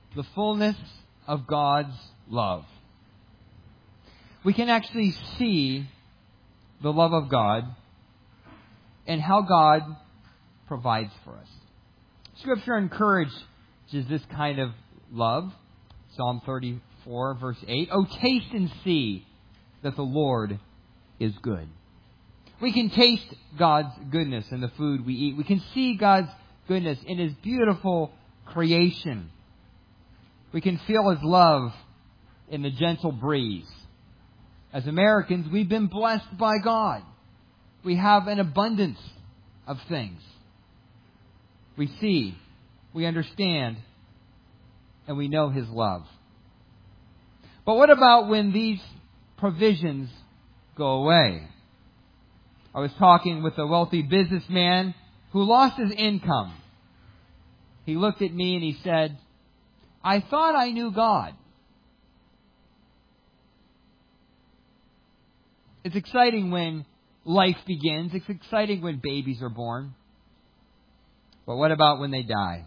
the fullness of God's love. We can actually see the love of God and how God provides for us. Scripture encourages this kind of love. Psalm 34, verse 8. Oh, taste and see that the Lord is good. We can taste God's goodness in the food we eat. We can see God's goodness in His beautiful creation. We can feel His love in the gentle breeze. As Americans, we've been blessed by God. We have an abundance of things. We see, we understand, and we know His love. But what about when these provisions go away? I was talking with a wealthy businessman who lost his income. He looked at me and he said, I thought I knew God. It's exciting when life begins. It's exciting when babies are born. But what about when they die?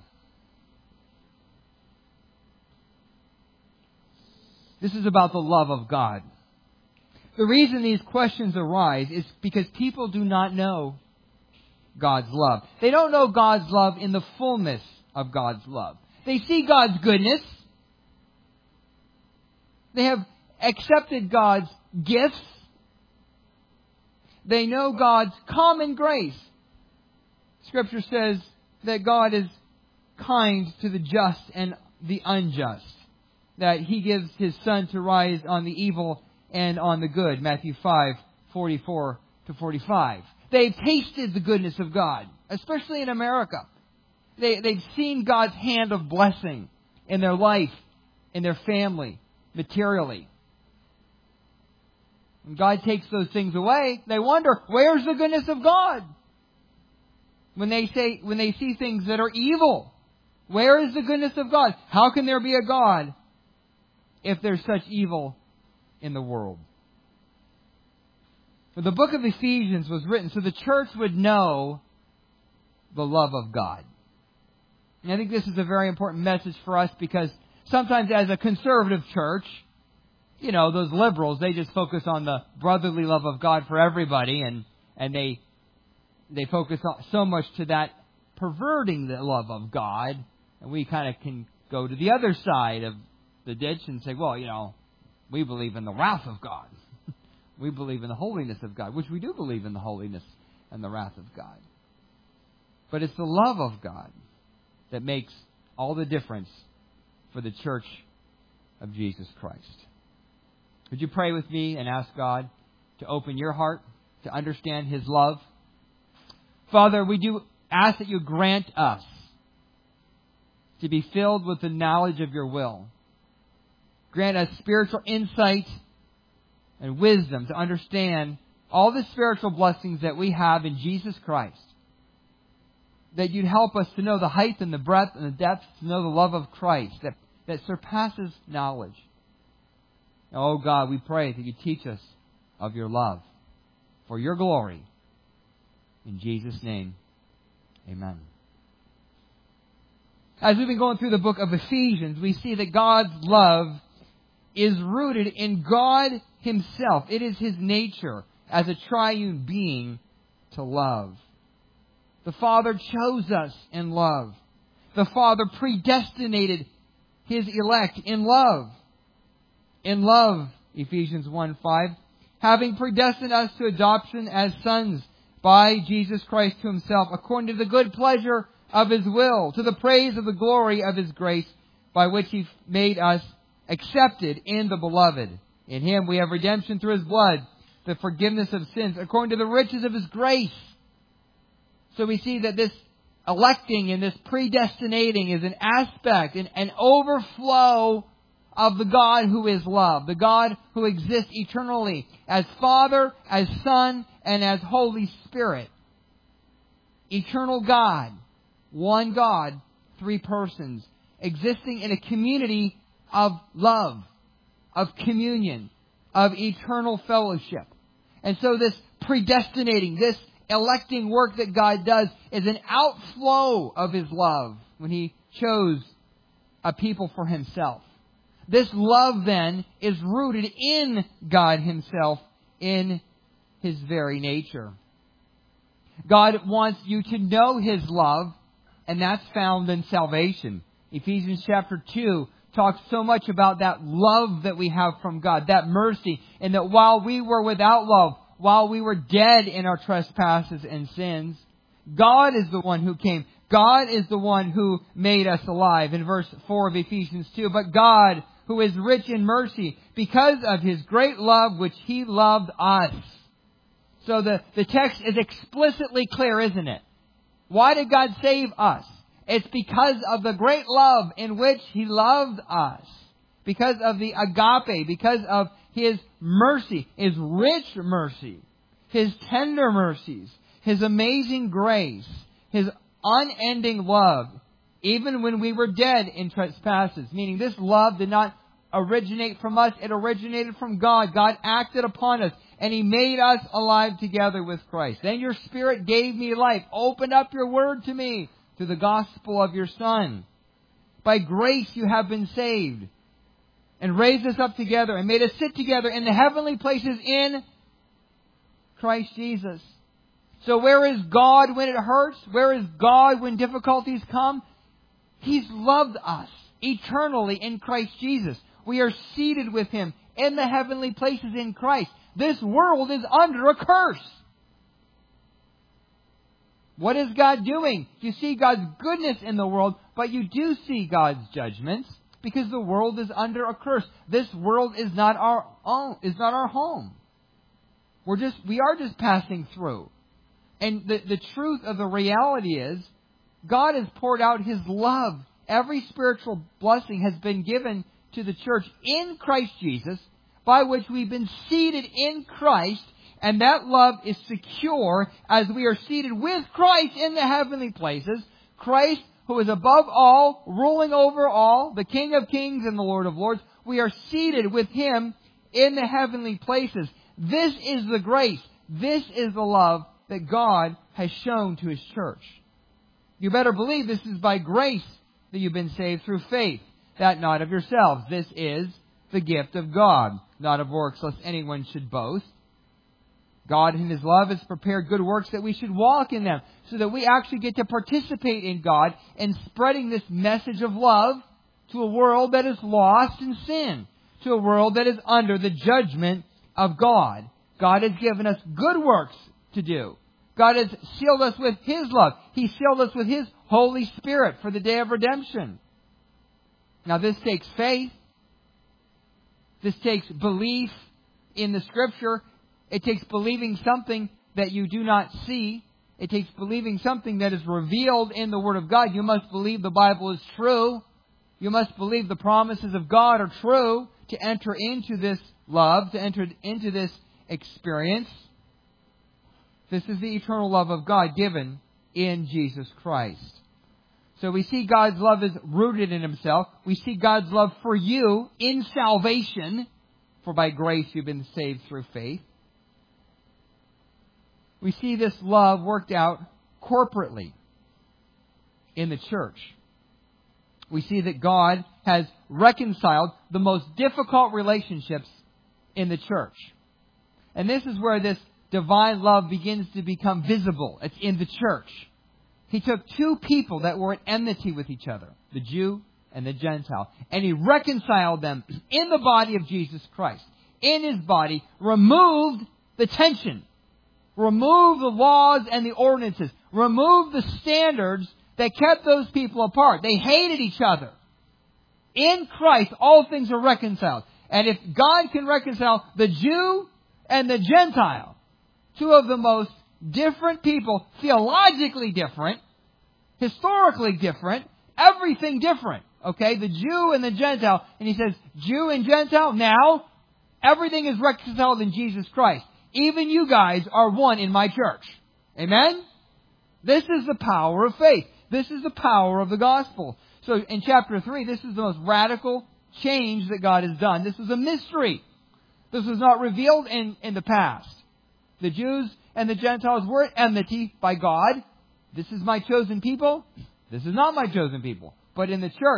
This is about the love of God. The reason these questions arise is because people do not know God's love. They don't know God's love in the fullness of God's love. They see God's goodness. They have accepted God's gifts. They know God's common grace. Scripture says that God is kind to the just and the unjust. That He gives His sun to rise on the evil and on the good. Matthew 5:44-45. They've tasted the goodness of God, especially in America. They've seen God's hand of blessing in their life, in their family, materially. When God takes those things away, they wonder, where's the goodness of God? When they see things that are evil, where is the goodness of God? How can there be a God if there's such evil in the world? But the book of Ephesians was written so the church would know the love of God. And I think this is a very important message for us because sometimes as a conservative church, those liberals, they just focus on the brotherly love of God for everybody and they focus so much to that perverting the love of God. And we kind of can go to the other side of the ditch and say, well, we believe in the wrath of God. We believe in the holiness of God, which we do believe in the holiness and the wrath of God. But it's the love of God that makes all the difference for the church of Jesus Christ. Would you pray with me and ask God to open your heart to understand His love? Father, we do ask that you grant us to be filled with the knowledge of your will. Grant us spiritual insight and wisdom to understand all the spiritual blessings that we have in Jesus Christ. That you'd help us to know the height and the breadth and the depth, to know the love of Christ that surpasses knowledge. Oh God, we pray that you teach us of your love for your glory. In Jesus' name, amen. As we've been going through the book of Ephesians, we see that God's love is rooted in God Himself. It is His nature as a triune being to love. The Father chose us in love. The Father predestinated His elect in love. In love, Ephesians 1:5, having predestined us to adoption as sons by Jesus Christ to Himself, according to the good pleasure of His will, to the praise of the glory of His grace, by which He made us accepted in the Beloved. In Him we have redemption through His blood, the forgiveness of sins, according to the riches of His grace. So we see that this electing and this predestinating is an aspect, an overflow of the God who is love, the God who exists eternally as Father, as Son, and as Holy Spirit. Eternal God, one God, three persons, existing in a community of love, of communion, of eternal fellowship. And so this predestinating, this electing work that God does is an outflow of His love when He chose a people for Himself. This love then is rooted in God Himself, in His very nature. God wants you to know His love, and that's found in salvation. Ephesians chapter 2 talks so much about that love that we have from God, that mercy, and that while we were without love, while we were dead in our trespasses and sins, God is the one who came. God is the one who made us alive. In verse 4 of Ephesians 2, but God, who is rich in mercy, because of His great love which He loved us. So the text is explicitly clear, isn't it? Why did God save us? It's because of the great love in which He loved us. Because of the agape, because of His mercy, His rich mercy, His tender mercies, His amazing grace, His unending love, even when we were dead in trespasses. Meaning this love did not originate from us, it originated from God. God acted upon us, and He made us alive together with Christ. Then your Spirit gave me life. Open up your Word to me through the gospel of your Son. By grace you have been saved, and raised us up together, and made us sit together in the heavenly places in Christ Jesus. So where is God when it hurts? Where is God when difficulties come? He's loved us eternally in Christ Jesus. We are seated with Him in the heavenly places in Christ. This world is under a curse. What is God doing? You see God's goodness in the world, but you do see God's judgments because the world is under a curse. This world is not our own, is not our home. We are just passing through. And the truth of the reality is, God has poured out His love. Every spiritual blessing has been given to the church in Christ Jesus, by which we've been seated in Christ, and that love is secure as we are seated with Christ in the heavenly places. Christ, who is above all, ruling over all, the King of kings and the Lord of lords. We are seated with Him in the heavenly places. This is the grace. This is the love that God has shown to His church. You better believe this is by grace that you've been saved through faith, that not of yourselves. This is the gift of God, not of works, lest anyone should boast. God in His love has prepared good works that we should walk in them, so that we actually get to participate in God and spreading this message of love to a world that is lost in sin, to a world that is under the judgment of God. God has given us good works to do. God has sealed us with His love. He sealed us with His Holy Spirit for the day of redemption. Now this takes faith. This takes belief in the Scripture. It takes believing something that you do not see. It takes believing something that is revealed in the Word of God. You must believe the Bible is true. You must believe the promises of God are true to enter into this love, to enter into this experience. This is the eternal love of God given in Jesus Christ. So we see God's love is rooted in Himself. We see God's love for you in salvation, for by grace you've been saved through faith. We see this love worked out corporately in the church. We see that God has reconciled the most difficult relationships in the church. And this is where this divine love begins to become visible. It's in the church. He took two people that were at enmity with each other, the Jew and the Gentile, and He reconciled them in the body of Jesus Christ. In His body, removed the tension, removed the laws and the ordinances, removed the standards that kept those people apart. They hated each other. In Christ, all things are reconciled. And if God can reconcile the Jew and the Gentile, two of the most different people, theologically different, historically different, everything different. Okay, the Jew and the Gentile. And He says, Jew and Gentile, now everything is reconciled in Jesus Christ. Even you guys are one in my church. Amen? This is the power of faith. This is the power of the gospel. So in chapter 3, this is the most radical change that God has done. This is a mystery. This was not revealed in the past. The Jews and the Gentiles were at enmity by God. This is my chosen people. This is not my chosen people. But in the church,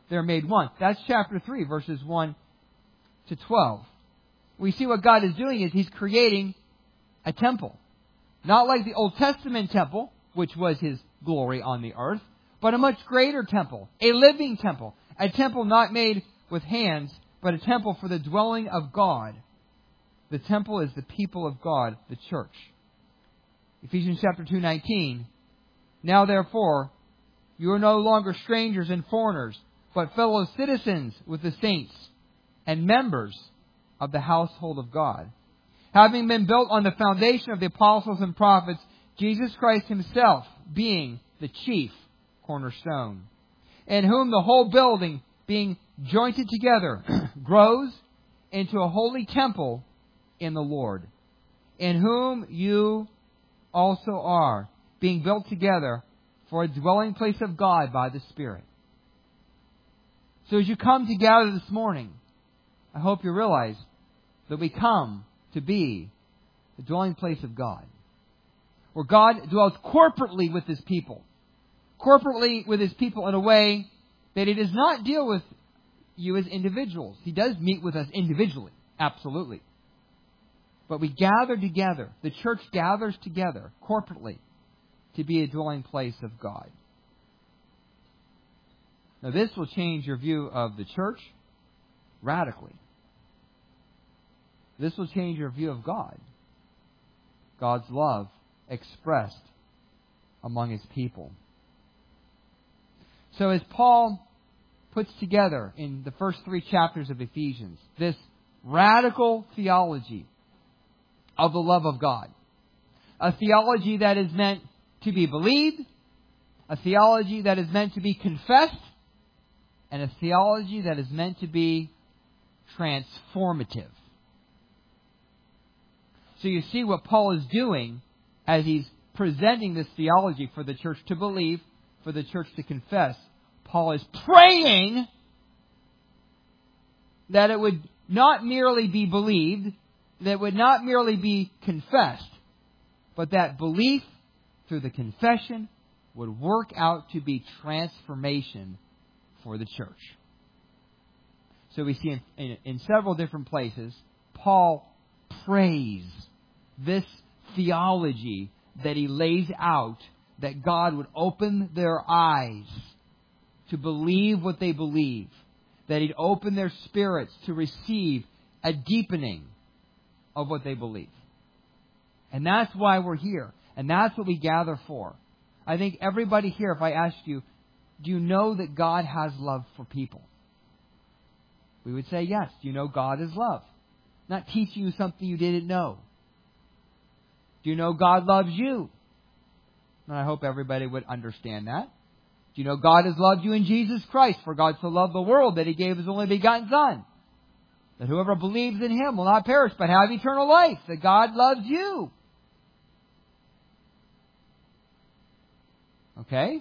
they're made one. That's chapter 3, verses 1 to 12. We see what God is doing is He's creating a temple. Not like the Old Testament temple, which was His glory on the earth, but a much greater temple, a living temple, a temple not made with hands, but a temple for the dwelling of God. The temple is the people of God, the church. Ephesians chapter 2:19. Now therefore, you are no longer strangers and foreigners, but fellow citizens with the saints and members of the household of God, having been built on the foundation of the apostles and prophets, Jesus Christ Himself being the chief cornerstone, in whom the whole building, being jointed together, grows into a holy temple in the Lord, in whom you also are, being built together for a dwelling place of God by the Spirit. So as you come together this morning, I hope you realize that we come to be the dwelling place of God, where God dwells corporately with His people. Corporately with His people in a way that He does not deal with you as individuals. He does meet with us individually, absolutely. But we gather together. The church gathers together corporately to be a dwelling place of God. Now this will change your view of the church radically. This will change your view of God. God's love expressed among His people. So as Paul puts together in the first 3 chapters of Ephesians this radical theology of the love of God, a theology that is meant to be believed, a theology that is meant to be confessed, and a theology that is meant to be transformative. So you see what Paul is doing as he's presenting this theology for the church to believe, for the church to confess. Paul is praying that it would not merely be believed, that it would not merely be confessed, but that belief through the confession would work out to be transformation for the church. So we see in several different places, Paul prays this theology that he lays out, that God would open their eyes to believe what they believe, that He'd open their spirits to receive a deepening of what they believe. And that's why we're here. And that's what we gather for. I think everybody here, if I asked you, do you know that God has love for people? We would say yes. Do you know God is love? Not teaching you something you didn't know. Do you know God loves you? And I hope everybody would understand that. Do you know God has loved you in Jesus Christ? For God so loved the world that He gave His only begotten Son, that whoever believes in Him will not perish but have eternal life. That God loves you. Okay?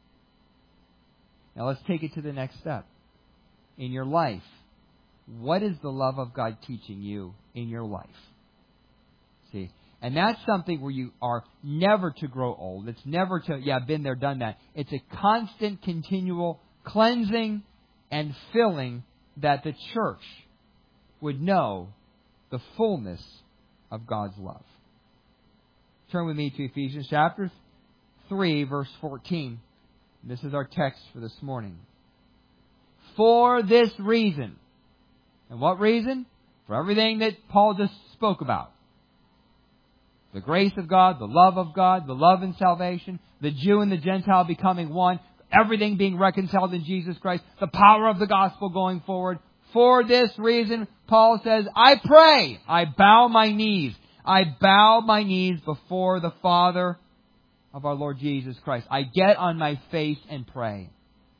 Now let's take it to the next step. In your life, what is the love of God teaching you in your life? See? And that's something where you are never to grow old. It's never to, been there, done that. It's a constant, continual cleansing and filling that the church would know the fullness of God's love. Turn with me to Ephesians chapter 3, verse 14. This is our text for this morning. For this reason. And what reason? For everything that Paul just spoke about. The grace of God, the love and salvation, the Jew and the Gentile becoming one, everything being reconciled in Jesus Christ, the power of the gospel going forward. For this reason, Paul says, I pray, I bow my knees. I bow my knees before the Father of our Lord Jesus Christ. I get on my face and pray.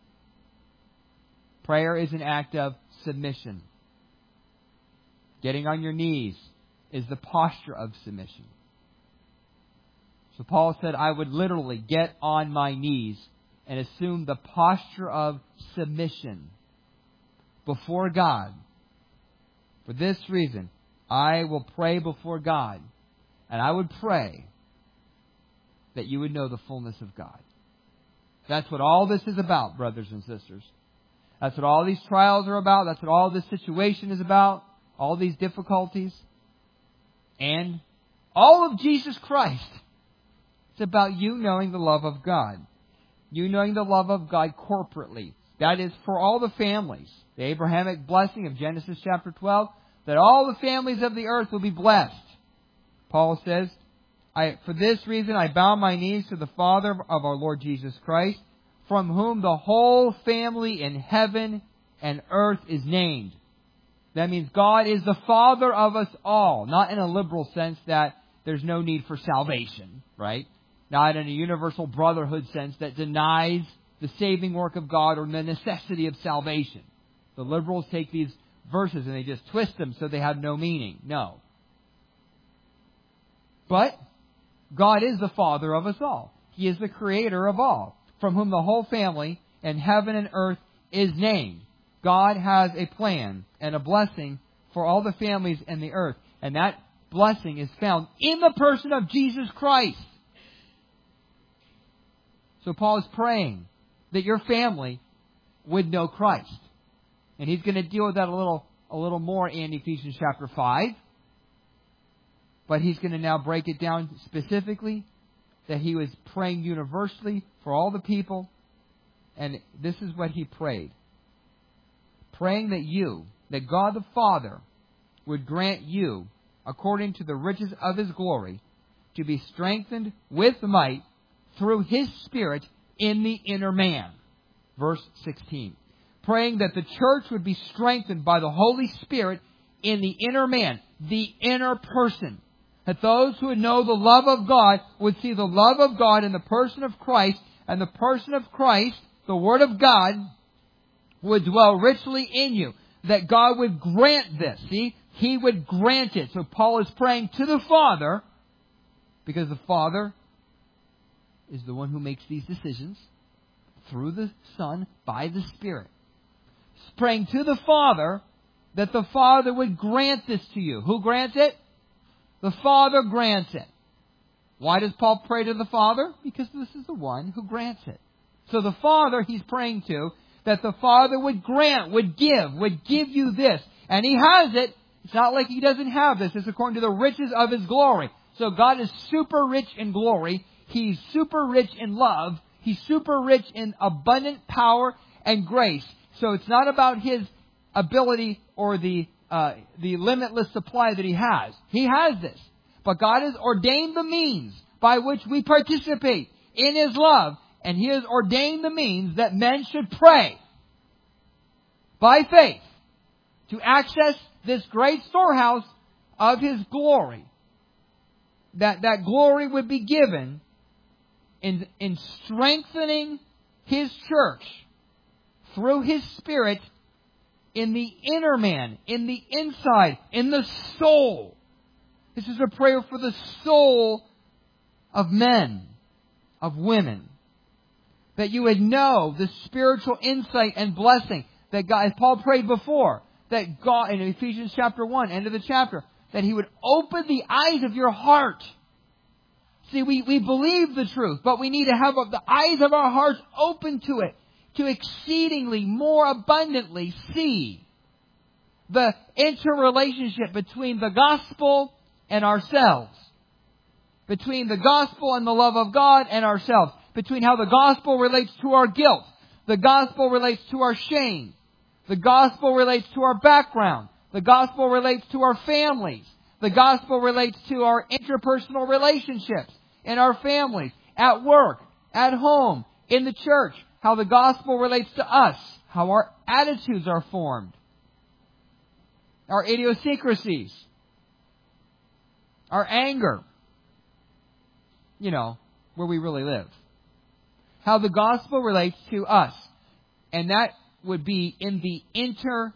Prayer is an act of submission. Getting on your knees is the posture of submission. So Paul said, I would literally get on my knees and assume the posture of submission before God. For this reason, I will pray before God, and I would pray that you would know the fullness of God. That's what all this is about, brothers and sisters. That's what all these trials are about. That's what all this situation is about. All these difficulties. And all of Jesus Christ. It's about you knowing the love of God. You knowing the love of God corporately. That is for all the families. The Abrahamic blessing of Genesis chapter 12. That all the families of the earth will be blessed. Paul says, for this reason I bow my knees to the Father of our Lord Jesus Christ, from whom the whole family in heaven and earth is named. That means God is the Father of us all. Not in a liberal sense that there's no need for salvation, right? Not in a universal brotherhood sense that denies the saving work of God or the necessity of salvation. The liberals take these verses and they just twist them so they have no meaning. No. But God is the Father of us all. He is the Creator of all, from whom the whole family in heaven and earth is named. God has a plan and a blessing for all the families in the earth. And that blessing is found in the person of Jesus Christ. So Paul is praying that your family would know Christ. And he's going to deal with that a little more in Ephesians chapter 5. But he's going to now break it down specifically that he was praying universally for all the people. And this is what he prayed. Praying that God the Father would grant you, according to the riches of His glory, to be strengthened with might through His Spirit in the inner man. Verse 16. Praying that the church would be strengthened by the Holy Spirit in the inner man, the inner person. That those who would know the love of God would see the love of God in the person of Christ, and the person of Christ, the Word of God, would dwell richly in you. That God would grant this. See? He would grant it. So Paul is praying to the Father, because the Father is the one who makes these decisions through the Son by the Spirit. He's praying to the Father that the Father would grant this to you. Who grants it? The Father grants it. Why does Paul pray to the Father? Because this is the one who grants it. So the Father he's praying to, that the Father would grant, would give you this. And He has it. It's not like He doesn't have this. It's according to the riches of His glory. So God is super rich in glory. He's super rich in love. He's super rich in abundant power and grace. So it's not about His ability or the limitless supply that He has. He has this. But God has ordained the means by which we participate in His love. And He has ordained the means that men should pray by faith to access this great storehouse of His glory. That glory would be given in strengthening His church through His Spirit in the inner man, in the inside, in the soul. This is a prayer for the soul of men, of women. That you would know the spiritual insight and blessing that God, as Paul prayed before, that God, in Ephesians chapter 1, end of the chapter, that He would open the eyes of your heart. See, we believe the truth, but we need to have the eyes of our hearts open to it, to exceedingly more abundantly see the interrelationship between the gospel and ourselves. Between the gospel and the love of God and ourselves. Between how the gospel relates to our guilt. The gospel relates to our shame. The gospel relates to our background. The gospel relates to our families. The gospel relates to our interpersonal relationships in our families, at work, at home, in the church. How the gospel relates to us. How our attitudes are formed. Our idiosyncrasies. Our anger. You know, where we really live. How the gospel relates to us. And that would be in the inner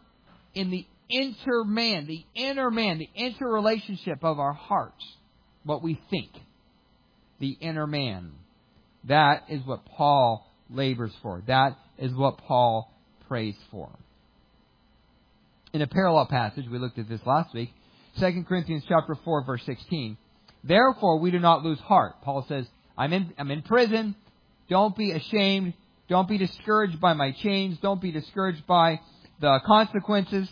man, the interrelationship of our hearts. What we think. The inner man. That is what Paul labors for. That is what Paul prays for. In a parallel passage, we looked at this last week, 2 Corinthians chapter 4, verse 16. Therefore, we do not lose heart. Paul says, I'm in prison. Don't be ashamed. Don't be discouraged by my chains. Don't be discouraged by the consequences.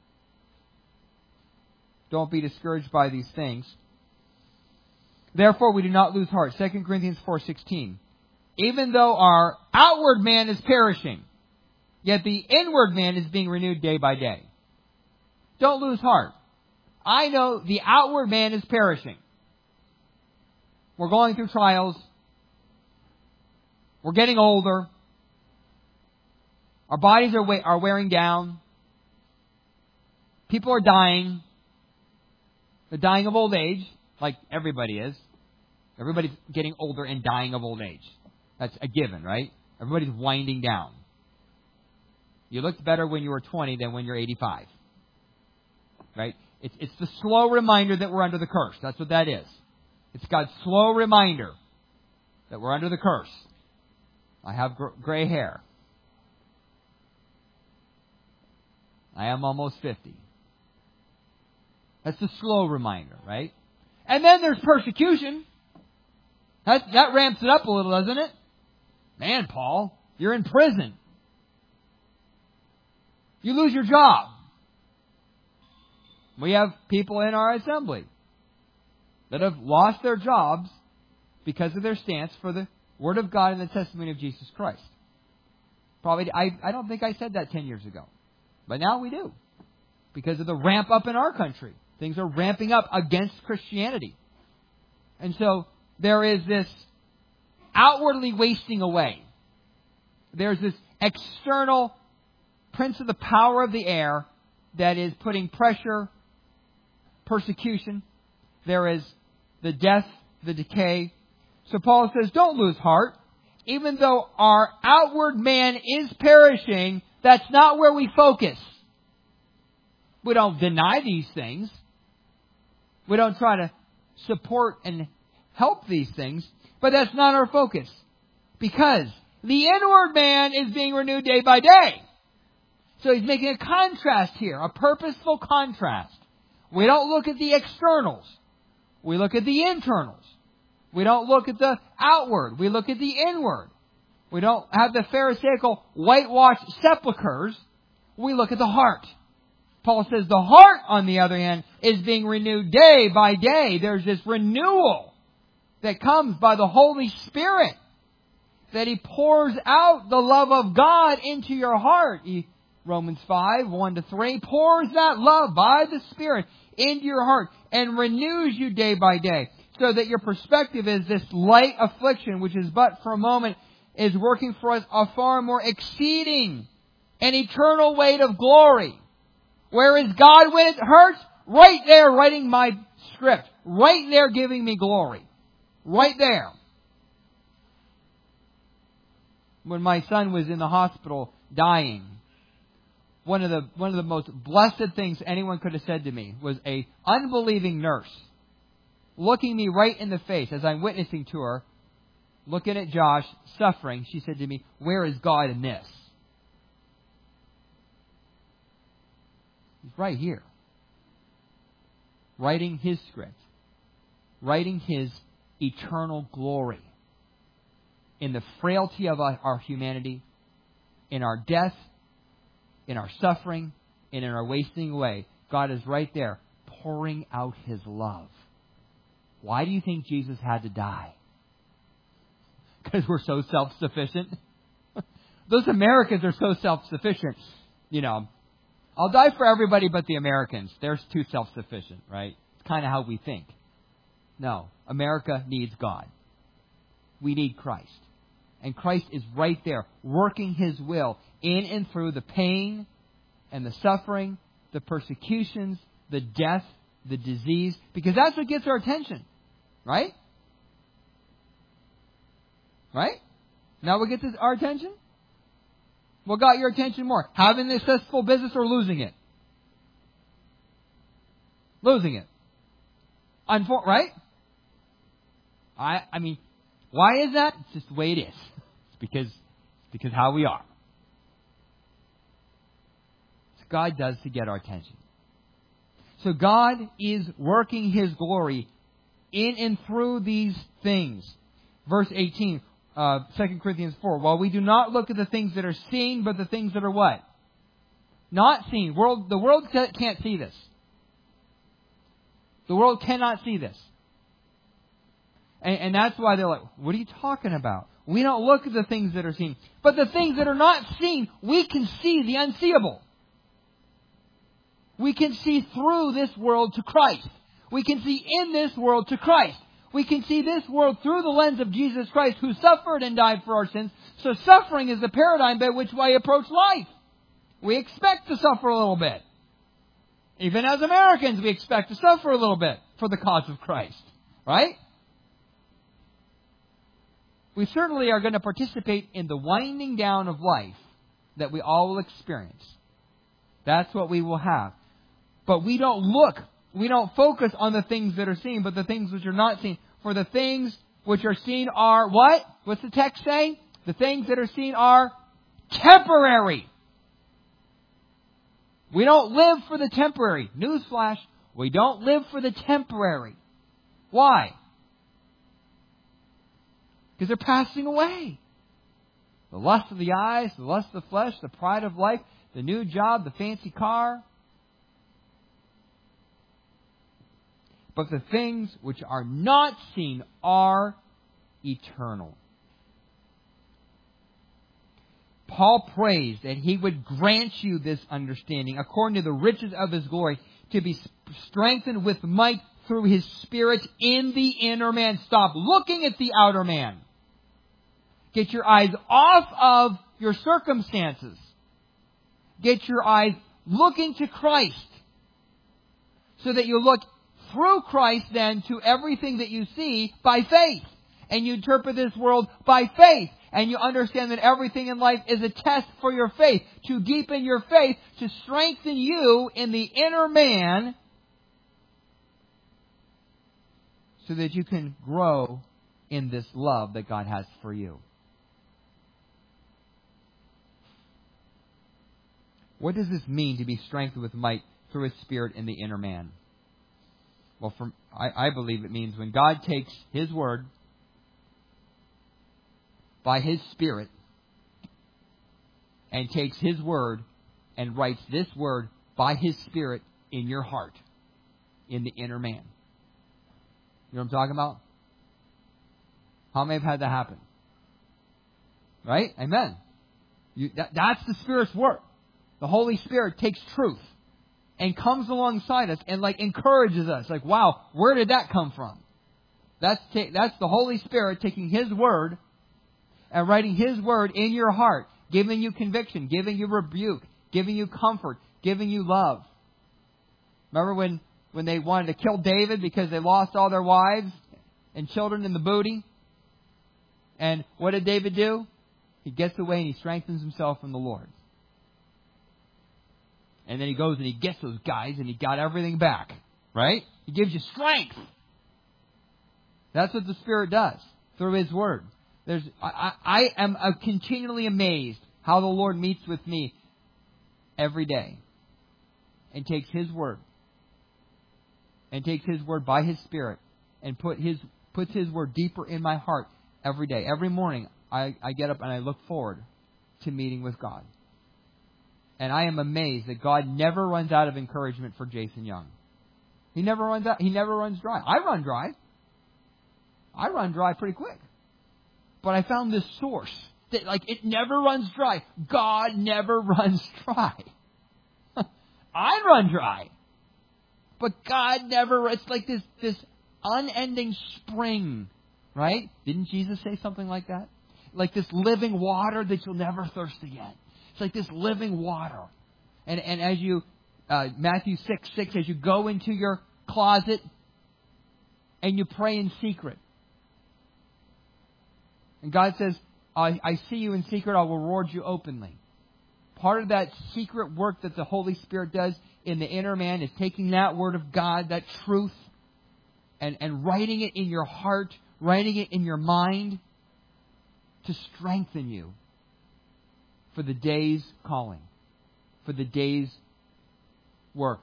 Don't be discouraged by these things. Therefore, we do not lose heart. 2 Corinthians 4:16. Even though our outward man is perishing, yet the inward man is being renewed day by day. Don't lose heart. I know the outward man is perishing. We're going through trials. We're getting older. Our bodies are wearing down. People are dying. They're dying of old age, like everybody is. Everybody's getting older and dying of old age. That's a given, right? Everybody's winding down. You looked better when you were 20 than when you're 85. Right? It's the slow reminder that we're under the curse. That's what that is. It's God's slow reminder that we're under the curse. I have gray hair. I am almost 50. That's the slow reminder, right? And then there's persecution. That ramps it up a little, doesn't it? Man, Paul, you're in prison. You lose your job. We have people in our assembly that have lost their jobs because of their stance for the Word of God and the testimony of Jesus Christ. Probably, I don't think I said that 10 years ago. But now we do. Because of the ramp up in our country. Things are ramping up against Christianity. And so there is this outwardly wasting away. There's this external prince of the power of the air that is putting pressure, persecution. There is the death, the decay. So Paul says, don't lose heart. Even though our outward man is perishing, that's not where we focus. We don't deny these things. We don't try to support and help these things. But that's not our focus. Because the inward man is being renewed day by day. So he's making a contrast here, a purposeful contrast. We don't look at the externals. We look at the internals. We don't look at the outward. We look at the inward. We don't have the Pharisaical whitewashed sepulchres. We look at the heart. Paul says the heart, on the other hand, is being renewed day by day. There's this renewal that comes by the Holy Spirit, that He pours out the love of God into your heart. Romans 5, 1-3, pours that love by the Spirit into your heart and renews you day by day. So that your perspective is this light affliction, which is but for a moment, is working for us a far more exceeding and eternal weight of glory. Where is God when it hurts? Right there writing my script. Right there giving me glory. Right there. When my son was in the hospital dying, one of the most blessed things anyone could have said to me was a unbelieving nurse looking me right in the face as I'm witnessing to her, looking at Josh suffering. She said to me, "Where is God in this?" He's right here. Writing His script. Writing His eternal glory. In the frailty of our humanity, in our death, in our suffering, and in our wasting away, God is right there pouring out His love. Why do you think Jesus had to die? Because we're so self-sufficient. Those Americans are so self-sufficient. You know, I'll die for everybody but the Americans. They're too self-sufficient, right? It's kind of how we think. No, America needs God. We need Christ. And Christ is right there, working His will in and through the pain and the suffering, the persecutions, the death, the disease, because that's what gets our attention. Right? Right? Now what gets our attention? What got your attention more? Having a successful business or losing it? Losing it. Right? I mean, why is that? It's just the way it is. It's because how we are. So God does to get our attention. So God is working His glory in and through these things. Verse 18, 2 Corinthians 4. While we do not look at the things that are seen, but the things that are what? Not seen. The world can't see this. The world cannot see this. And that's why they're like, what are you talking about? We don't look at the things that are seen. But the things that are not seen, we can see the unseeable. We can see through this world to Christ. We can see in this world to Christ. We can see this world through the lens of Jesus Christ, who suffered and died for our sins. So suffering is the paradigm by which we approach life. We expect to suffer a little bit. Even as Americans, we expect to suffer a little bit for the cause of Christ. Right? We certainly are going to participate in the winding down of life that we all will experience. That's what we will have. But we don't focus on the things that are seen, but the things which are not seen. For the things which are seen are what? What's the text say? The things that are seen are temporary. We don't live for the temporary. Newsflash, we don't live for the temporary. Why? Because they're passing away. The lust of the eyes, the lust of the flesh, the pride of life, the new job, the fancy car. But the things which are not seen are eternal. Paul prays that he would grant you this understanding, according to the riches of his glory, to be strengthened with might through his Spirit in the inner man. Stop looking at the outer man. Get your eyes off of your circumstances. Get your eyes looking to Christ, so that you look through Christ then to everything that you see by faith. And you interpret this world by faith. And you understand that everything in life is a test for your faith. To deepen your faith, to strengthen you in the inner man, so that you can grow in this love that God has for you. What does this mean, to be strengthened with might through His Spirit in the inner man? Well, I believe it means when God takes His Word by His Spirit and takes His Word and writes this Word by His Spirit in your heart, in the inner man. You know what I'm talking about? How many have had that happen? Right? Amen. That's the Spirit's work. The Holy Spirit takes truth and comes alongside us and encourages us. Wow, where did that come from? That's the Holy Spirit taking His Word and writing His Word in your heart, giving you conviction, giving you rebuke, giving you comfort, giving you love. Remember when they wanted to kill David because they lost all their wives and children in the booty? And what did David do? He gets away and he strengthens himself in the Lord. And then he goes and he gets those guys and he got everything back. Right? He gives you strength. That's what the Spirit does through His Word. I am continually amazed how the Lord meets with me every day and takes His Word and takes His Word by His Spirit and puts His Word deeper in my heart every day. Every morning I get up and I look forward to meeting with God. And I am amazed that God never runs out of encouragement for Jason Young. He never runs out. He never runs dry. I run dry. I run dry pretty quick. But I found this source that it never runs dry. God never runs dry. I run dry. But God never. It's like this unending spring, right? Didn't Jesus say something like that? Like this living water that you'll never thirst again. It's like this living water. And as you, Matthew 6:6, as you go into your closet and you pray in secret. And God says, I see you in secret, I'll reward you openly. Part of that secret work that the Holy Spirit does in the inner man is taking that Word of God, that truth, and writing it in your heart, writing it in your mind to strengthen you for the day's calling, for the day's work,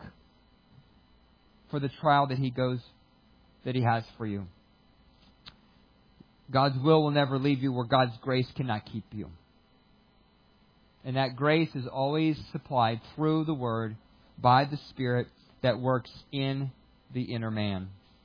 for the trial that He has for you. God's will never leave you where God's grace cannot keep you. And that grace is always supplied through the Word by the Spirit that works in the inner man.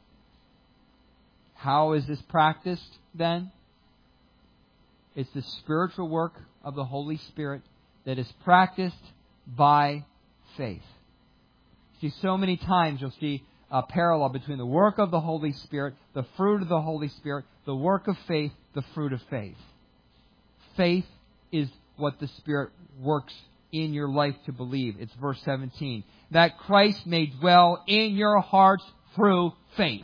How is this practiced then? It's the spiritual work of the Holy Spirit that is practiced by faith. See, so many times you'll see a parallel between the work of the Holy Spirit, the fruit of the Holy Spirit, the work of faith, the fruit of faith. Faith is what the Spirit works in your life to believe. It's verse 17. That Christ may dwell in your hearts through faith.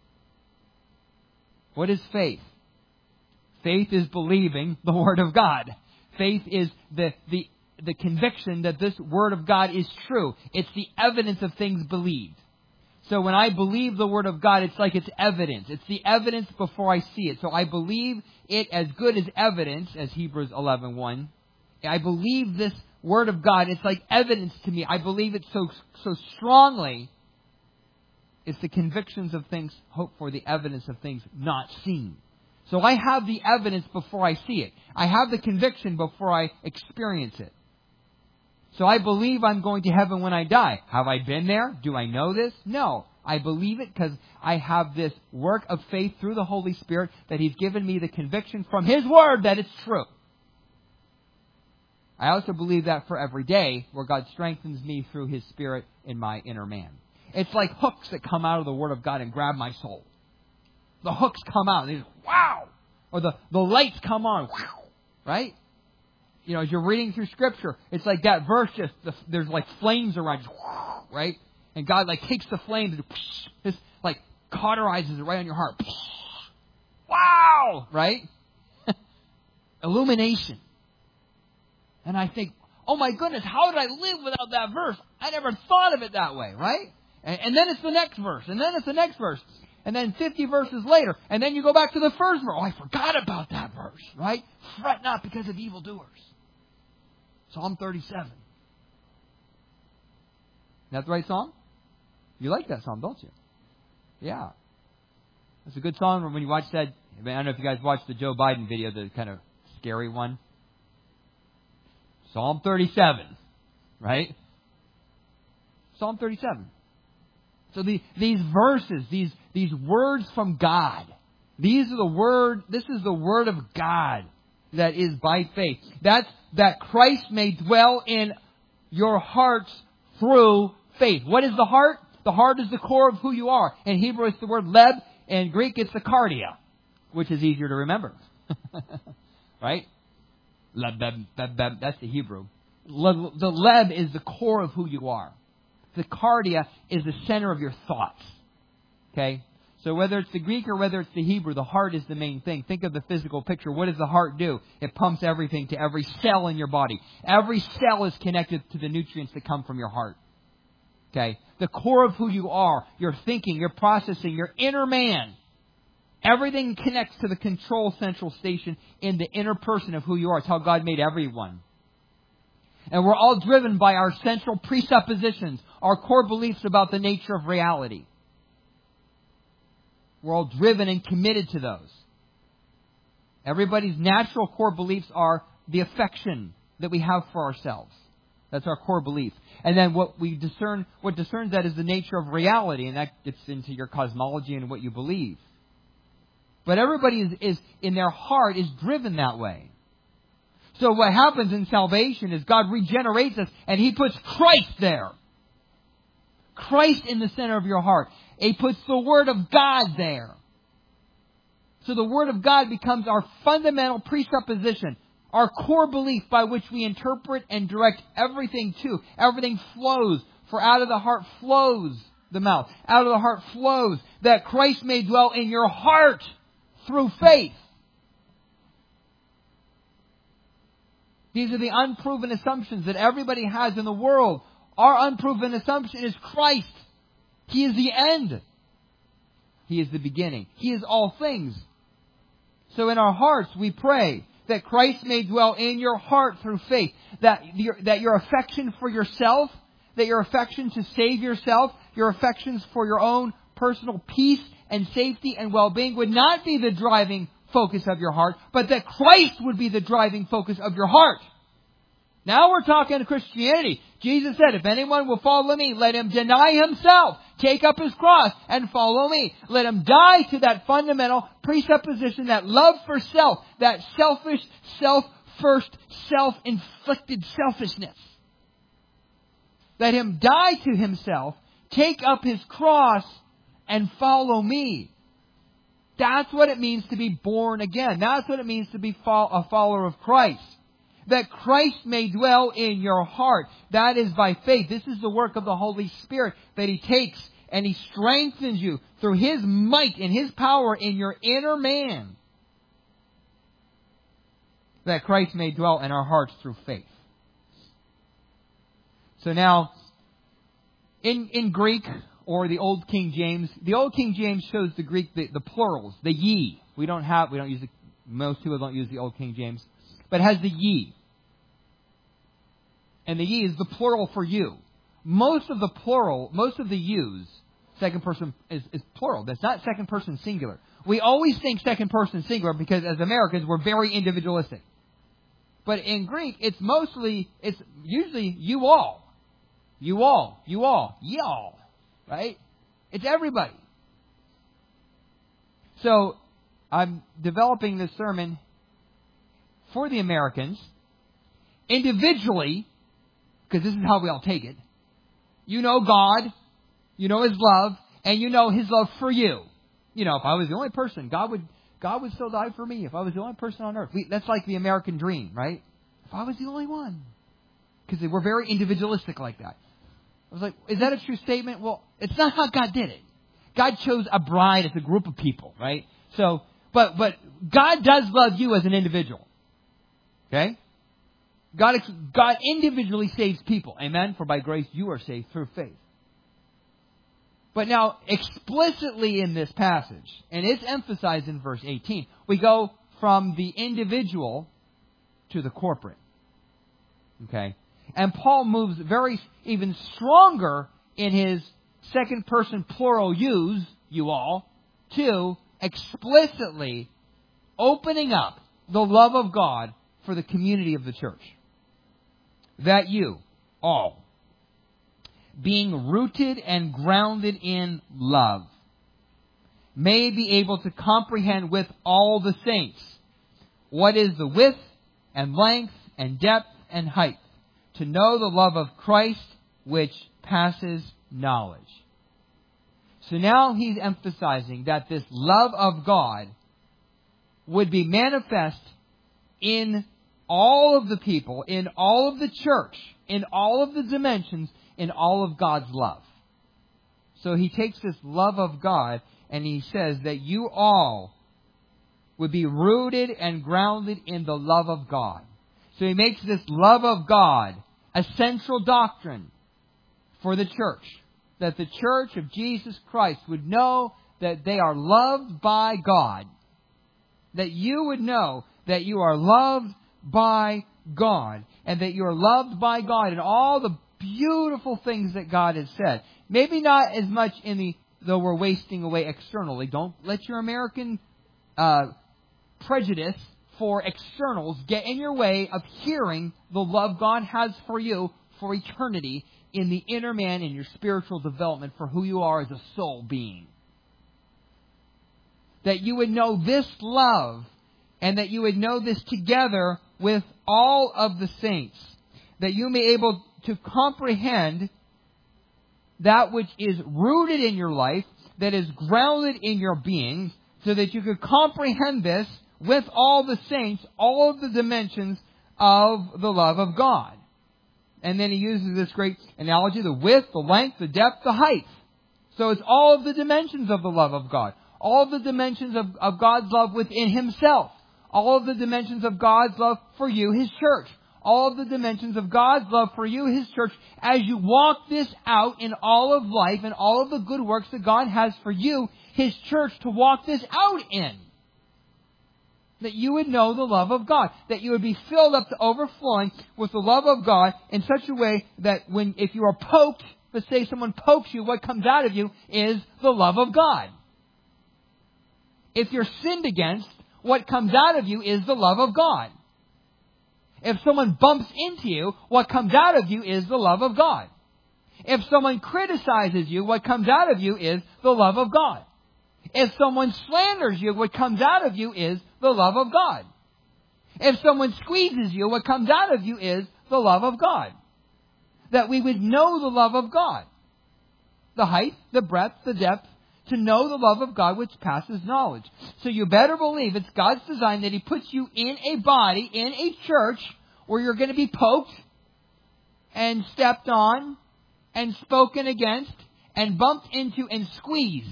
What is faith? Faith is believing the Word of God. Faith is the conviction that this Word of God is true. It's the evidence of things believed. So when I believe the Word of God, it's like it's evidence. It's the evidence before I see it. So I believe it as good as evidence, as Hebrews 11:1. I believe this Word of God. It's like evidence to me. I believe it so strongly. It's the convictions of things hoped for, the evidence of things not seen. So I have the evidence before I see it. I have the conviction before I experience it. So I believe I'm going to heaven when I die. Have I been there? Do I know this? No. I believe it because I have this work of faith through the Holy Spirit that He's given me the conviction from His Word that it's true. I also believe that for every day where God strengthens me through His Spirit in my inner man. It's like hooks that come out of the Word of God and grab my soul. The hooks come out and they just, wow! Or the lights come on, right? You know, as you're reading through Scripture, it's like that verse just, there's like flames around you, right? And God like takes the flames and just like cauterizes it right on your heart. Wow! Right? Illumination. And I think, oh my goodness, how did I live without that verse? I never thought of it that way, right? And then it's the next verse, and then it's the next verse. And then 50 verses later, and then you go back to the first verse. Oh, I forgot about that verse, right? Fret not because of evildoers. Psalm 37. Is that the right song? You like that song, don't you? Yeah. It's a good song when you watch that. I don't know if you guys watched the Joe Biden video, the kind of scary one. Psalm 37, right? Psalm 37. So these verses, these words from God, this is the Word of God that is by faith. That Christ may dwell in your hearts through faith. What is the heart? The heart is the core of who you are. In Hebrew, it's the word leb. In Greek, it's the cardia, which is easier to remember. Right? Leb, that's the Hebrew. The leb is the core of who you are. The cardia is the center of your thoughts. Okay? So whether it's the Greek or whether it's the Hebrew, the heart is the main thing. Think of the physical picture. What does the heart do? It pumps everything to every cell in your body. Every cell is connected to the nutrients that come from your heart. Okay? The core of who you are, your thinking, your processing, your inner man. Everything connects to the control central station in the inner person of who you are. It's how God made everyone. And we're all driven by our central presuppositions, our core beliefs about the nature of reality. We're all driven and committed to those. Everybody's natural core beliefs are the affection that we have for ourselves. That's our core belief. And then what discerns that is the nature of reality, and that gets into your cosmology and what you believe. But everybody is in their heart is driven that way. So what happens in salvation is God regenerates us and He puts Christ there. Christ in the center of your heart. He puts the Word of God there. So the Word of God becomes our fundamental presupposition, our core belief by which we interpret and direct everything to. Everything flows, for out of the heart flows the mouth. Out of the heart flows that Christ may dwell in your heart through faith. These are the unproven assumptions that everybody has in the world. Our unproven assumption is Christ. He is the end. He is the beginning. He is all things. So in our hearts we pray that Christ may dwell in your heart through faith. That your affection for yourself, that your affection to save yourself, your affections for your own personal peace and safety and well-being would not be the driving focus of your heart, but that Christ would be the driving focus of your heart. Now we're talking Christianity. Jesus said, if anyone will follow me, let him deny himself, take up his cross, and follow me. Let him die to that fundamental presupposition, that love for self, that selfish, self-first, self-inflicted selfishness. Let him die to himself, take up his cross, and follow me. That's what it means to be born again. That's what it means to be a follower of Christ. That Christ may dwell in your heart. That is by faith. This is the work of the Holy Spirit that He takes and He strengthens you through His might and His power in your inner man. That Christ may dwell in our hearts through faith. So now, in Greek, or the Old King James shows the Greek, the plurals, the ye. Most people don't use the Old King James, but it has the ye. And the ye is the plural for you. Most of the yous, second person is plural. That's not second person singular. We always think second person singular because as Americans we're very individualistic. But in Greek it's usually you all. You all. Y'all. Right? It's everybody. So I'm developing this sermon for the Americans individually, because this is how we all take it. You know God, you know His love, and you know His love for you. You know, if I was the only person, God would still die for me. If I was the only person on earth. That's like the American dream, right? If I was the only one. Because we're very individualistic like that. I was like, is that a true statement? Well, it's not how God did it. God chose a bride as a group of people, right? So, but God does love you as an individual. Okay? God individually saves people. Amen? For by grace you are saved through faith. But now, explicitly in this passage, and it's emphasized in verse 18, we go from the individual to the corporate. Okay? And Paul moves even stronger in his second person plural use, you all, to explicitly opening up the love of God for the community of the church. That you, all, being rooted and grounded in love, may be able to comprehend with all the saints what is the width and length and depth and height, to know the love of Christ which passes knowledge. So now he's emphasizing that this love of God would be manifest in all of the people, in all of the church, in all of the dimensions, in all of God's love. So he takes this love of God and he says that you all would be rooted and grounded in the love of God. So he makes this love of God a central doctrine for the church. That the church of Jesus Christ would know that they are loved by God. That you would know that you are loved by God. And that you are loved by God in all the beautiful things that God has said. Maybe not as much though we're wasting away externally. Don't let your American prejudice for externals get in your way of hearing the love God has for you for eternity in the inner man, in your spiritual development for who you are as a soul being. That you would know this love and that you would know this together with all of the saints. That you may be able to comprehend that which is rooted in your life, that is grounded in your being, so that you could comprehend this with all the saints, all of the dimensions of the love of God. And then he uses this great analogy, the width, the length, the depth, the height. So it's all of the dimensions of the love of God. All of the dimensions of God's love within Himself. All of the dimensions of God's love for you, His church. All of the dimensions of God's love for you, His church, as you walk this out in all of life and all of the good works that God has for you, His church, to walk this out in. That you would know the love of God. That you would be filled up to overflowing with the love of God in such a way that if you are poked, let's say someone pokes you, what comes out of you is the love of God. If you're sinned against, what comes out of you is the love of God. If someone bumps into you, what comes out of you is the love of God. If someone criticizes you, what comes out of you is the love of God. If someone slanders you, what comes out of you is the love of God. If someone squeezes you, what comes out of you is the love of God. That we would know the love of God. The height, the breadth, the depth, to know the love of God which passes knowledge. So you better believe it's God's design that He puts you in a body, in a church, where you're going to be poked and stepped on and spoken against and bumped into and squeezed.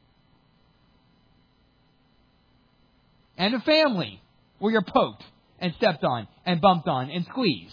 And a family where you're poked and stepped on and bumped on and squeezed.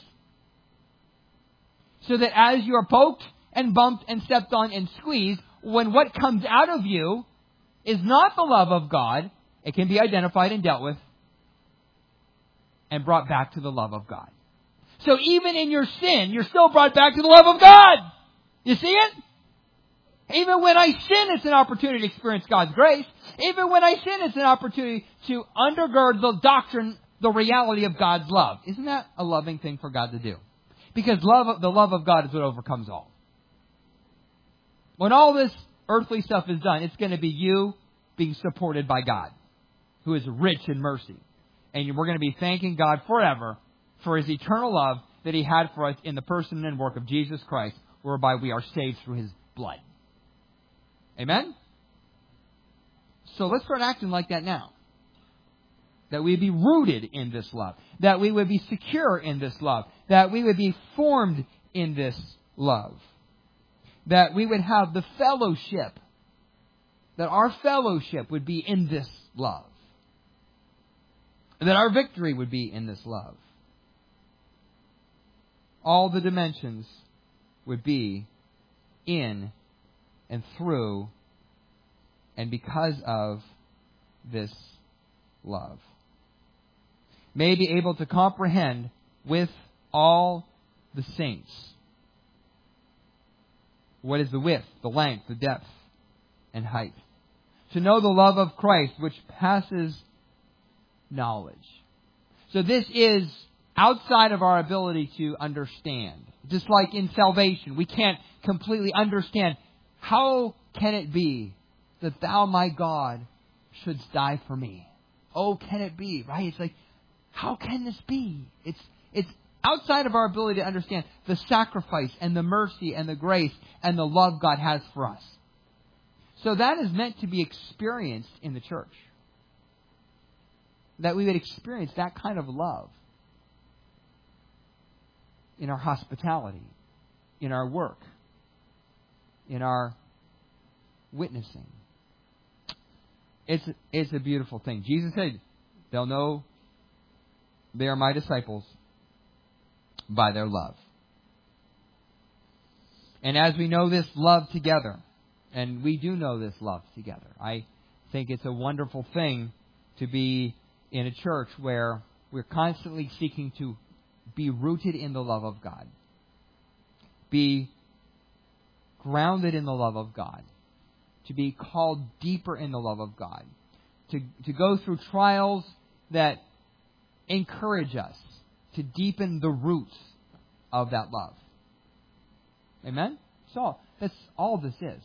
So that as you're poked and bumped and stepped on and squeezed, when what comes out of you is not the love of God, it can be identified and dealt with and brought back to the love of God. So even in your sin, you're still brought back to the love of God. You see it? Even when I sin, it's an opportunity to experience God's grace. Even when I sin, it's an opportunity to undergird the doctrine, the reality of God's love. Isn't that a loving thing for God to do? Because the love of God is what overcomes all. When all this earthly stuff is done, it's going to be you being supported by God, who is rich in mercy. And we're going to be thanking God forever for His eternal love that He had for us in the person and work of Jesus Christ, whereby we are saved through His blood. Amen? So let's start acting like that now. That we be rooted in this love. That we would be secure in this love. That we would be formed in this love. That we would have the fellowship. That our fellowship would be in this love. That our victory would be in this love. All the dimensions would be in and through and because of this love. May be able to comprehend with all the saints what is the width, the length, the depth, and height. To know the love of Christ which passes knowledge. So this is outside of our ability to understand. Just like in salvation, we can't completely understand. How can it be that Thou, my God, shouldst die for me? Oh, can it be? Right? It's like, how can this be? It's outside of our ability to understand the sacrifice and the mercy and the grace and the love God has for us. So that is meant to be experienced in the church. That we would experience that kind of love in our hospitality, in our work, in our witnessing. It's a beautiful thing. Jesus said, they'll know they are my disciples by their love. And as we know this love together, and we do know this love together, I think it's a wonderful thing to be in a church where we're constantly seeking to be rooted in the love of God. Be grounded in the love of God. To be called deeper in the love of God. To go through trials that encourage us to deepen the roots of that love. Amen? So that's all this is.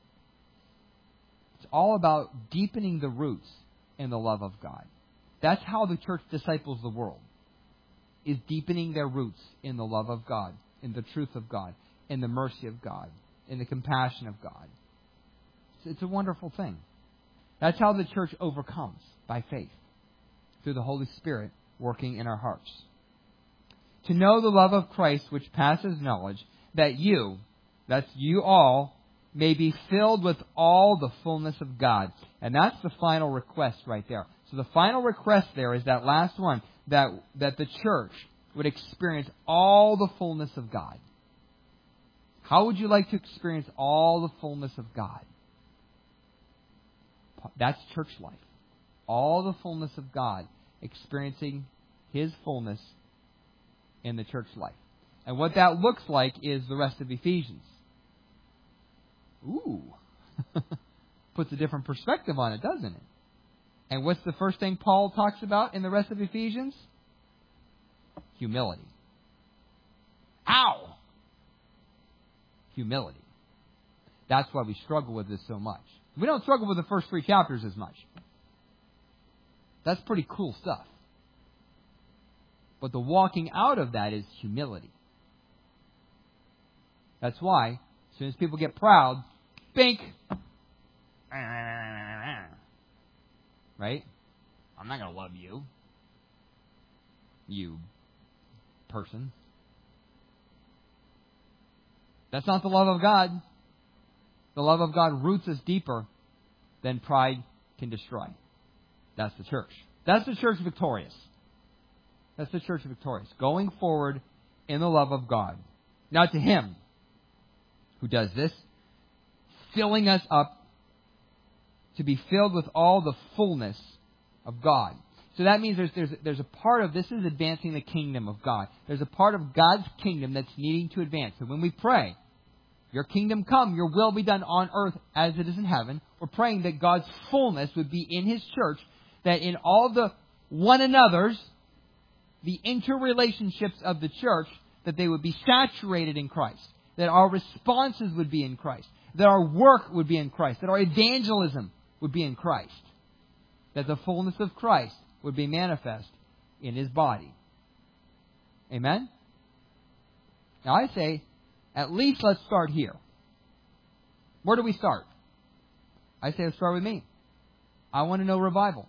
It's all about deepening the roots in the love of God. That's how the church disciples the world. Is deepening their roots in the love of God, in the truth of God, in the mercy of God, in the compassion of God. It's a wonderful thing. That's how the church overcomes, by faith, through the Holy Spirit working in our hearts. To know the love of Christ which passes knowledge, that you, that's you all, may be filled with all the fullness of God. And that's the final request right there. So the final request there is that last one, that the church would experience all the fullness of God. How would you like to experience all the fullness of God? That's church life. All the fullness of God, experiencing His fullness in the church life. And what that looks like is the rest of Ephesians. Ooh. Puts a different perspective on it, doesn't it? And what's the first thing Paul talks about in the rest of Ephesians? Humility. Ow! Humility. That's why we struggle with this so much. We don't struggle with the first 3 chapters as much. That's pretty cool stuff. But the walking out of that is humility. That's why, as soon as people get proud, bink! Right? I'm not going to love you. You person. That's not the love of God. The love of God roots us deeper than pride can destroy. That's the church. That's the church victorious. That's the church victorious. Going forward in the love of God. Now to Him who does this, filling us up to be filled with all the fullness of God. So that means there's a part of this is advancing the kingdom of God. There's a part of God's kingdom that's needing to advance. So when we pray, your kingdom come, your will be done on earth as it is in heaven, we're praying that God's fullness would be in His church, that in all the one another's, the interrelationships of the church, that they would be saturated in Christ, that our responses would be in Christ, that our work would be in Christ, that our evangelism would be in Christ, that the fullness of Christ would be manifest in His body. Amen? Now I say, at least let's start here. Where do we start? I say let's start with me. I want to know revival.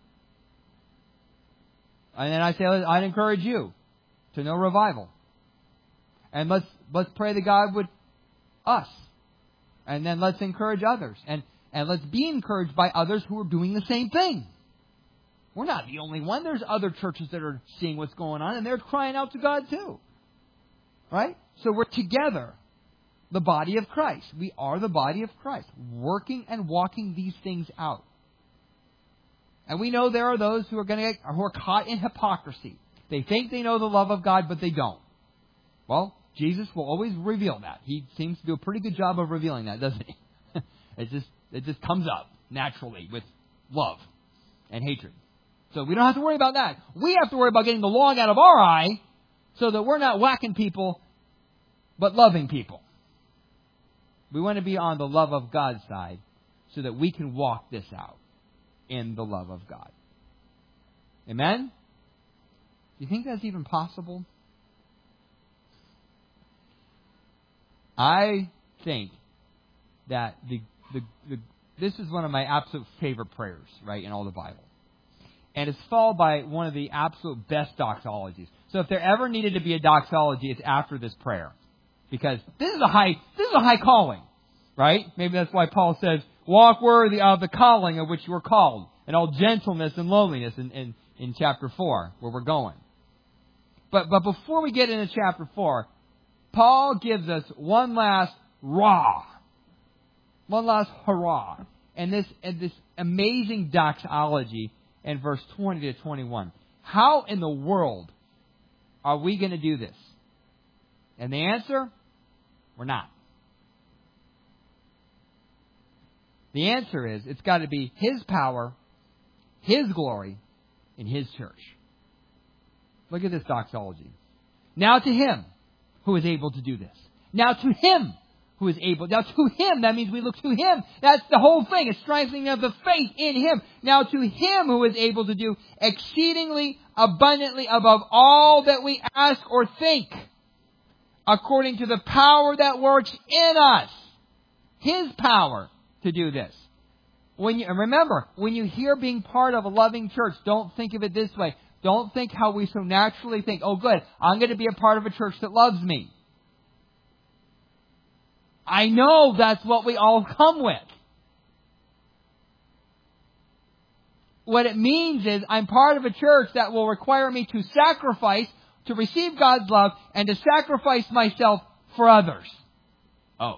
And then I say I'd encourage you to know revival. And let's pray that God would us. And then let's encourage others. And let's be encouraged by others who are doing the same thing. We're not the only one. There's other churches that are seeing what's going on, and they're crying out to God too. Right? So we're together, the body of Christ. We are the body of Christ, working and walking these things out. And we know there are those who are caught in hypocrisy. They think they know the love of God, but they don't. Well, Jesus will always reveal that. He seems to do a pretty good job of revealing that, doesn't He? It just comes up naturally with love and hatred. So we don't have to worry about that. We have to worry about getting the log out of our eye so that we're not whacking people, but loving people. We want to be on the love of God's side so that we can walk this out in the love of God. Amen? Do you think that's even possible? I think that this is one of my absolute favorite prayers, right, in all the Bible. And it's followed by one of the absolute best doxologies. So if there ever needed to be a doxology, it's after this prayer. Because this is a high calling, right? Maybe that's why Paul says, walk worthy of the calling of which you were called, and all gentleness and lowliness in chapter 4, where we're going. But before we get into chapter 4, Paul gives us one last hurrah. And this amazing doxology in verse 20 to 21. How in the world are we going to do this? And the answer, we're not. The answer is, it's got to be His power, His glory, in His church. Look at this doxology. Now to Him who is able to do this. Now to Him who is able. Now to Him, that means we look to Him. That's the whole thing. It's strengthening of the faith in Him. Now to Him who is able to do exceedingly abundantly above all that we ask or think, according to the power that works in us. His power to do this. Remember, when you hear being part of a loving church, don't think of it this way. Don't think how we so naturally think, oh good, I'm going to be a part of a church that loves me. I know that's what we all come with. What it means is I'm part of a church that will require me to sacrifice to receive God's love and to sacrifice myself for others. Oh.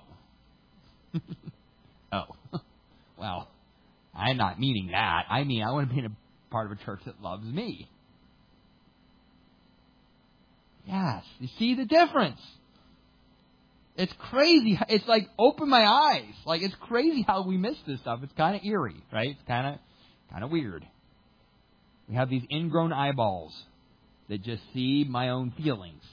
Well, I'm not meaning that. I mean, I want to be in a part of a church that loves me. Yes. You see the difference? It's crazy. It's like, open my eyes. Like, it's crazy how we miss this stuff. It's kind of eerie, right? It's kind Kind of weird. We have these ingrown eyeballs that just see my own feelings.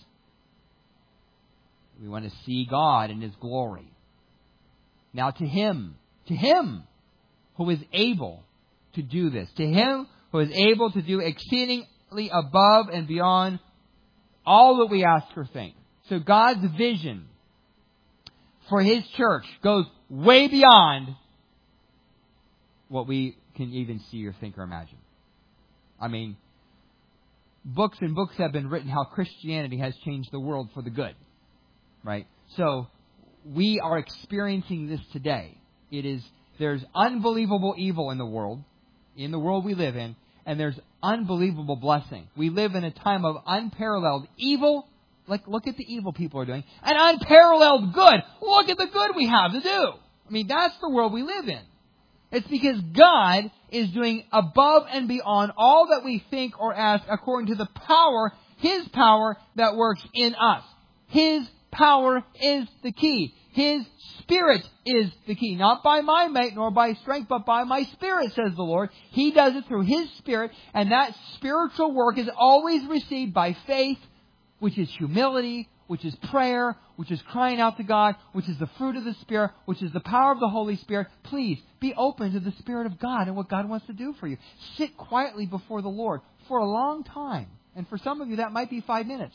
We want to see God in His glory. Now to Him who is able to do this, to Him who is able to do exceedingly above and beyond all that we ask or think. So God's vision for His church goes way beyond what we can even see or think or imagine. I mean, books and books have been written how Christianity has changed the world for the good. Right? So, we are experiencing this today. There's unbelievable evil in the world we live in, and there's unbelievable blessing. We live in a time of unparalleled evil. Like, look at the evil people are doing. And unparalleled good. Look at the good we have to do. I mean, that's the world we live in. It's because God is doing above and beyond all that we think or ask according to the power, His power that works in us. His power is the key. His Spirit is the key. Not by my might nor by strength, but by my Spirit, says the Lord. He does it through His Spirit, and that spiritual work is always received by faith, which is humility, which is prayer, which is crying out to God, which is the fruit of the Spirit, which is the power of the Holy Spirit. Please be open to the Spirit of God and what God wants to do for you. Sit quietly before the Lord for a long time. And for some of you, that might be 5 minutes.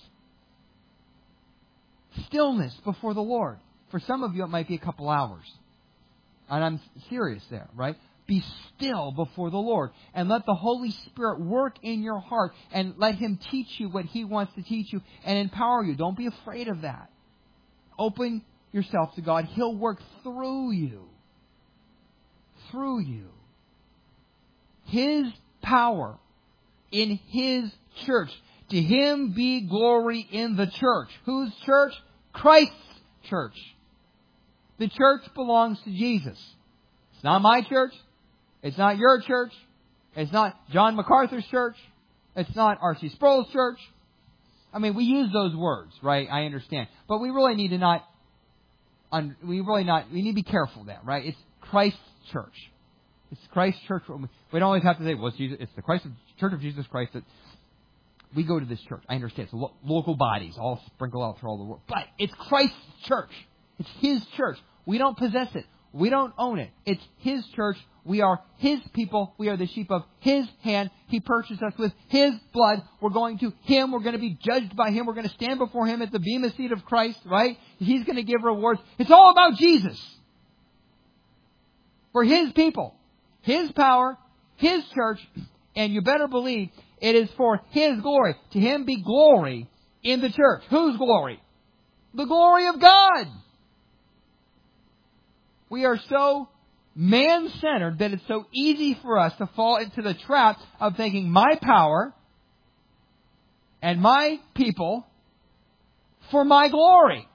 Stillness before the Lord. For some of you, it might be a couple hours. And I'm serious there, right? Be still before the Lord and let the Holy Spirit work in your heart and let Him teach you what He wants to teach you and empower you. Don't be afraid of that. Open yourself to God. He'll work through you. Through you. His power in His church. To Him be glory in the church. Whose church? Christ's church. The church belongs to Jesus. It's not my church. It's not your church. It's not John MacArthur's church. It's not R.C. Sproul's church. I mean, we use those words, right? I understand. But we really need to we need to be careful of that, right? It's Christ's church. It's Christ's church. We don't always have to say, well, it's the Church of Jesus Christ that we go to this church. I understand. It's local bodies all sprinkled out through all the world. But it's Christ's church. It's His church. We don't possess it. We don't own it. It's His church. We are His people. We are the sheep of His hand. He purchased us with His blood. We're going to Him. We're going to be judged by Him. We're going to stand before Him at the bema seat of Christ, right? He's going to give rewards. It's all about Jesus. For His people. His power. His church. And you better believe it is for His glory. To Him be glory in the church. Whose glory? The glory of God. We are so man-centered that it's so easy for us to fall into the trap of thinking my power and my people for my glory.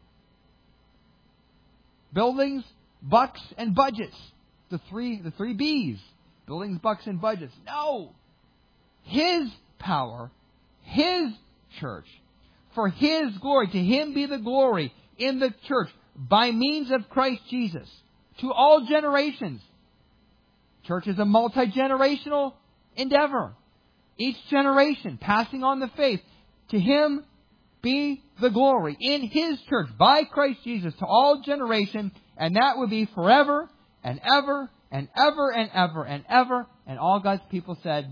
Buildings, bucks, and budgets. The three B's. Buildings, bucks, and budgets. No. His power, His church, for His glory. To Him be the glory in the church by means of Christ Jesus to all generations. Church is a multi-generational endeavor. Each generation passing on the faith. To Him be the glory in His church by Christ Jesus to all generation, and that would be forever and ever and ever and ever and ever. And all God's people said,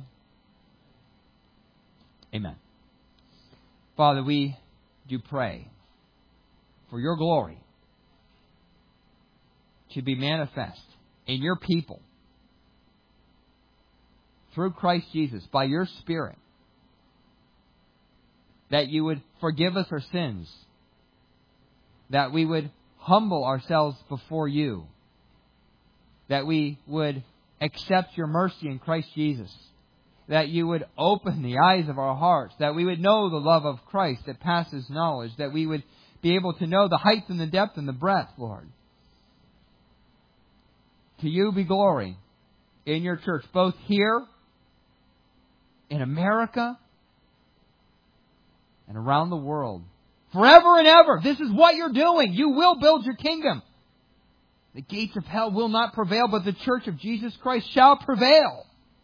Amen. Father, we do pray for Your glory to be manifest in Your people through Christ Jesus by Your Spirit. That You would forgive us our sins. That we would humble ourselves before You. That we would accept Your mercy in Christ Jesus. That You would open the eyes of our hearts. That we would know the love of Christ that passes knowledge. That we would be able to know the height and the depth and the breadth, Lord. To You be glory in Your church, both here in America and around the world. Forever and ever. This is what You're doing. You will build Your kingdom. The gates of hell will not prevail, but the church of Jesus Christ shall prevail.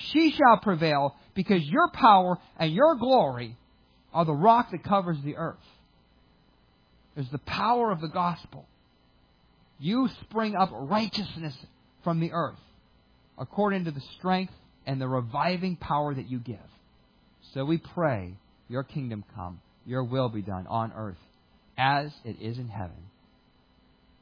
she shall prevail, because your power and your glory are the rock that covers the earth. There's the power of the gospel. You spring up righteousness from the earth, according to the strength and the reviving power that you give. So we pray, your kingdom come, your will be done on earth, as it is in heaven.